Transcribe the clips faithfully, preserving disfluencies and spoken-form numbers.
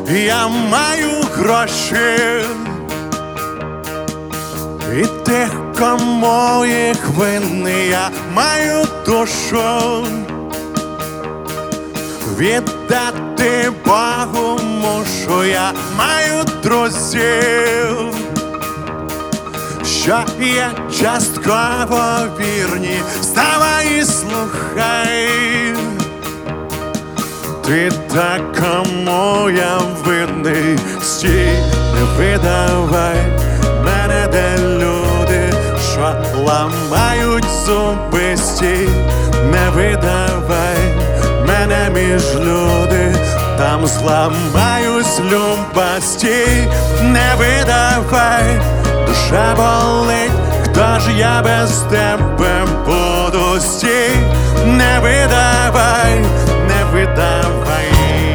Я маю гроші, і тих, кому їх винний, я маю душу віддати Богу мушу. Я маю друзів, що є частково вірні. Вставай і слухай, ти так, кому я винний. Стій, не видавай мене, де люди, що ламають зуби. Стій, не видавай мене між люди, там зламаюсь люба. Стій, не видавай, душа болить, хто ж я без тебе буду. Стій, не видавай, не видавай.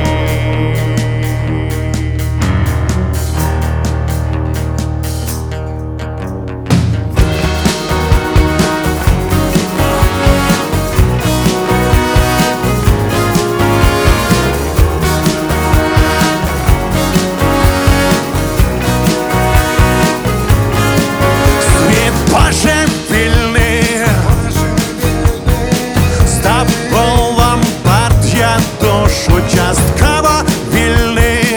Частково вільний,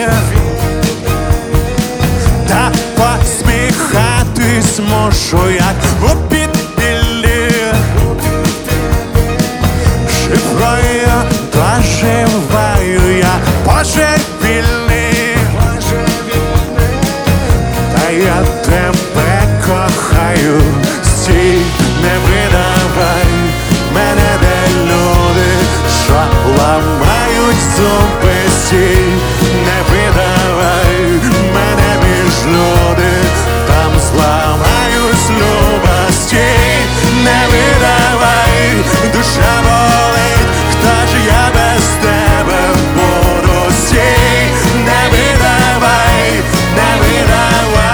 та посміхатись мушу, як у підпіллі. Шифрую, доживаю я божевільний, та я тебе кохаю. Стій, не видавай мене, де люди, що ламають зуби. Стій, не видавай мене між люди, там зламаюсь люба. Стій, не видавай, душа болить, хто ж я без тебе буду. Стій, не видавай, не видавай.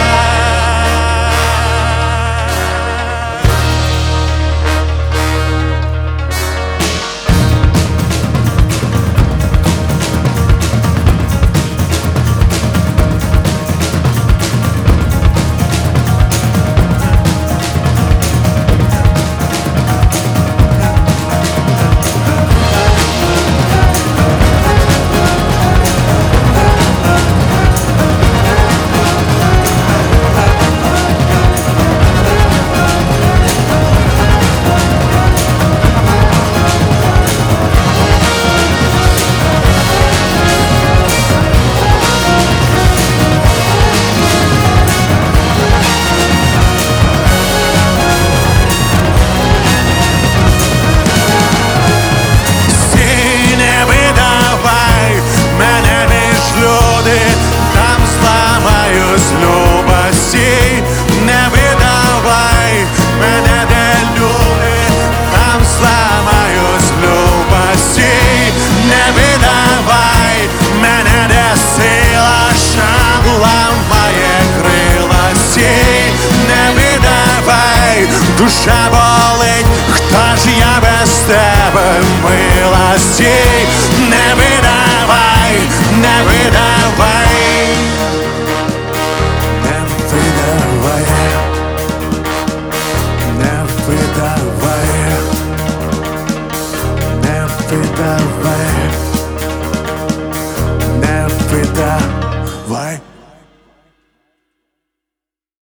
Душа болить, хто ж я без тебе, мила. Стій, не видавай, не видавай, не видавай, не видавай, не видавай, не видавай.